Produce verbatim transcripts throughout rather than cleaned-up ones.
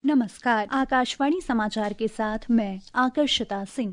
नमस्कार, आकाशवाणी समाचार के साथ मैं आकर्षिता सिंह।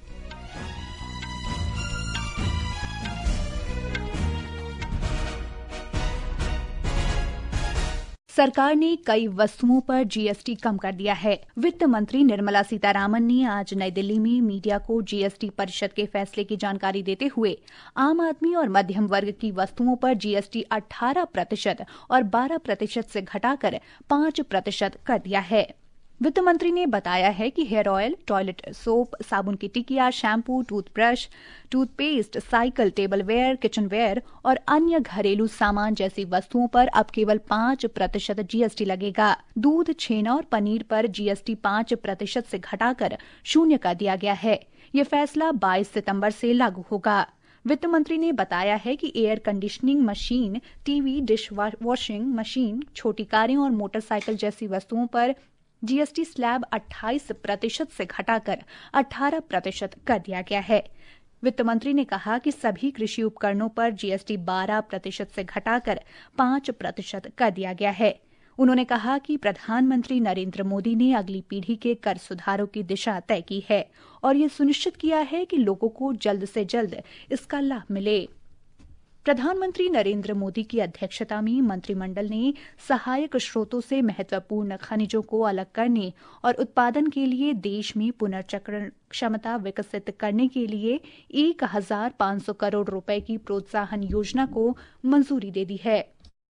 सरकार ने कई वस्तुओं पर जीएसटी कम कर दिया है। वित्त मंत्री निर्मला सीतारामन ने आज नई दिल्ली में मीडिया को जीएसटी परिषद के फैसले की जानकारी देते हुए आम आदमी और मध्यम वर्ग की वस्तुओं पर जीएसटी अठारह प्रतिशत और बारह प्रतिशत से घटाकर पांच प्रतिशत कर दिया है। वित्त मंत्री ने बताया है कि हेयर ऑयल, टॉयलेट सोप, साबुन की टिकिया, shampoo, toothbrush, toothpaste, cycle, tableware, kitchenware और अन्य घरेलू सामान जैसी वस्तुओं पर अब केवल पांच प्रतिशत जीएसटी लगेगा। दूध, छेना और पनीर पर जीएसटी पांच प्रतिशत से घटाकर शून्य कर दिया गया है। ये फैसला बाईस सितंबर से लागू होगा। वित्त मंत्री ने बताया है कि air conditioning machine, TV, dish washing machine, छोटी कारें और मोटरसाइकिल जैसी वस्तुओं पर जीएसटी स्लैब अट्ठाईस प्रतिशत से घटाकर अठारह प्रतिशत कर दिया गया है। वित्त मंत्री ने कहा कि सभी कृषि उपकरणों पर जीएसटी बारह प्रतिशत से घटाकर पांच प्रतिशत कर दिया गया है। उन्होंने कहा कि प्रधानमंत्री नरेंद्र मोदी ने अगली पीढ़ी के कर सुधारों की दिशा तय की है और ये सुनिश्चित किया है कि लोगों को जल्द से जल्द इसका लाभ मिले। प्रधानमंत्री नरेंद्र मोदी की अध्यक्षता में मंत्रिमंडल ने सहायक स्रोतों से महत्वपूर्ण खनिजों को अलग करने और उत्पादन के लिए देश में पुनर्चक्रण क्षमता विकसित करने के लिए एक हजार पांच सौ करोड़ रुपए की प्रोत्साहन योजना को मंजूरी दे दी है।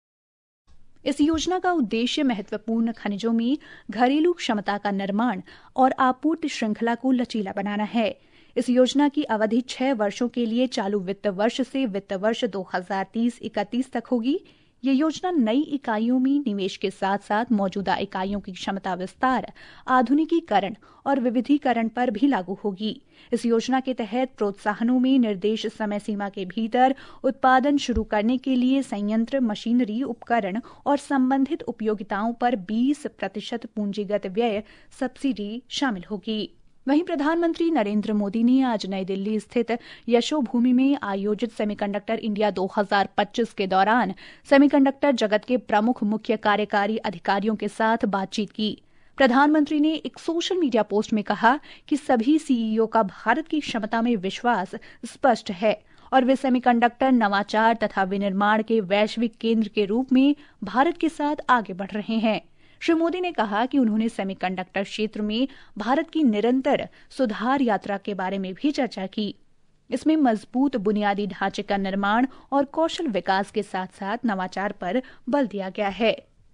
इस योजना का उद्देश्य महत्वपूर्ण खनिजों में घरेलू क्षमता का निर्माण और आपूर्ति श्रृंखला को लचीला बनाना है। इस योजना की अवधि छह वर्षों के लिए चालू वित्त वर्ष से वित्त वर्ष दो हजार तीस इकतीस तक होगी। ये योजना नई इकाइयों में निवेश के साथ साथ मौजूदा इकाइयों की क्षमता विस्तार, आधुनिकीकरण और विविधीकरण पर भी लागू होगी। इस योजना के तहत प्रोत्साहनों में निर्देश समय सीमा के भीतर उत्पादन शुरू करने के लिए संयंत्र, मशीनरी, उपकरण और संबंधित उपयोगिताओं पर बीस प्रतिशत पूंजीगत व्यय सब्सिडी शामिल होगी। वहीं प्रधानमंत्री नरेंद्र मोदी ने आज नई दिल्ली स्थित यशोभूमि में आयोजित सेमीकंडक्टर इंडिया दो हजार पच्चीस के दौरान सेमीकंडक्टर जगत के प्रमुख मुख्य कार्यकारी अधिकारियों के साथ बातचीत की। प्रधानमंत्री ने एक सोशल मीडिया पोस्ट में कहा कि सभी सीईओ का भारत की क्षमता में विश्वास स्पष्ट है और वे सेमीकंडक्टर नवाचार तथा विनिर्माण के वैश्विक केंद्र के रूप में भारत के साथ आगे बढ़ रहे हैं। श्री मोदी ने कहा कि उन्होंने सेमीकंडक्टर क्षेत्र में भारत की निरंतर सुधार यात्रा के बारे में भी चर्चा की। इसमें मजबूत बुनियादी ढांचे का निर्माण और कौशल विकास के साथ साथ नवाचार पर बल दिया गया है।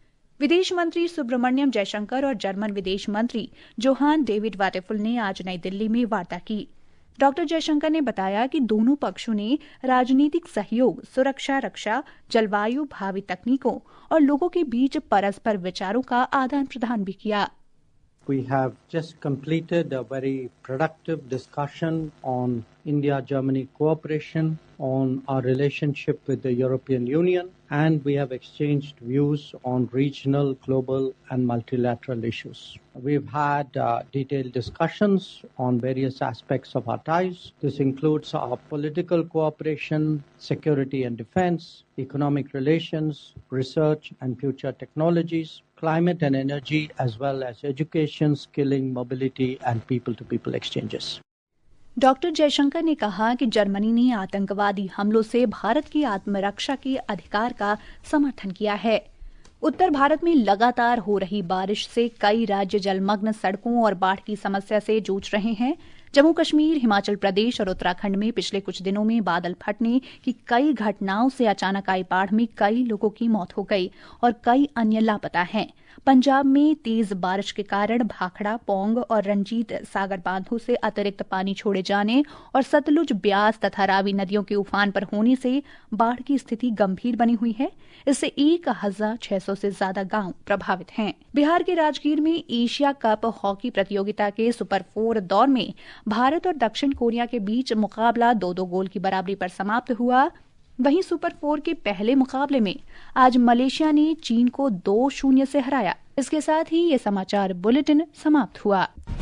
विदेश मंत्री सुब्रमण्यम जयशंकर और जर्मन विदेश मंत्री जोहान डेविड वाटेफुल ने आज नई दिल्ली में वार्ता की। डॉक्टर जयशंकर ने बताया कि दोनों पक्षों ने राजनीतिक सहयोग, सुरक्षा, रक्षा, जलवायु, भावी तकनीकों और लोगों के बीच परस्पर विचारों का आदान प्रदान भी किया। We have just completed a very productive discussion on India-Germany cooperation, on our relationship with the European Union, and we have exchanged views on regional, global, and multilateral issues. We've had uh, detailed discussions on various aspects of our ties. This includes our political cooperation, security and defense, economic relations, research and future technologies, climate and energy, as well as education, skilling, mobility, and people-to-people exchanges. Doctor Jaishankar ने कहा कि Germany ने आतंकवादी हमलों से भारत की आत्मरक्षा के अधिकार का समर्थन किया है। उत्तर भारत में लगातार हो रही बारिश से कई राज्य जलमग्न सड़कों और बाढ़ की समस्या से जूझ रहे हैं। जम्मू कश्मीर, हिमाचल प्रदेश और उत्तराखंड में पिछले कुछ दिनों में बादल फटने की कई घटनाओं से अचानक आई बाढ़ में कई लोगों की मौत हो गई और कई अन्य लापता हैं। पंजाब में तेज बारिश के कारण भाखड़ा, पौंग और रंजीत सागर बांधों से अतिरिक्त पानी छोड़े जाने और सतलुज, ब्यास तथा रावी नदियों के उफान पर होने से बाढ़ की स्थिति गंभीर बनी हुई है। इससे एक हजार छह सौ से ज्यादा गांव प्रभावित हैं। बिहार के राजगीर में एशिया कप हॉकी प्रतियोगिता के सुपर फोर दौर में भारत और दक्षिण कोरिया के बीच मुकाबला दो दो गोल की बराबरी पर समाप्त हुआ। वहीं सुपर फोर के पहले मुकाबले में आज मलेशिया ने चीन को दो शून्य से हराया। इसके साथ ही ये समाचार बुलेटिन समाप्त हुआ।